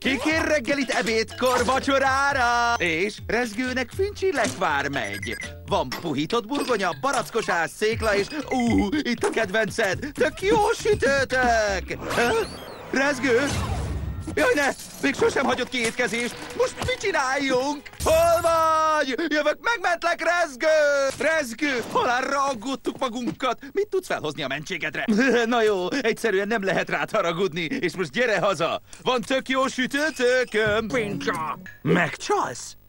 Ki kér reggelit ebédkor vacsorára? És Rezgőnek Fincsi lekvár megy. Van puhított burgonya, barackosás, székla és... itt a kedvenced! Tök jó sütőtök! Rezgő? Jaj, ne! Még sosem hagyott ki étkezést! Most mit csináljunk? Hol vagy? Jövök, megmentlek, Rezgő! Rezgő, halálra aggódtuk magunkat! Mit tudsz felhozni a mentségedre? Na jó, egyszerűen nem lehet rád haragudni, és most gyere haza! Van tök jó sütőtököm! Pincsa! Megcsalsz?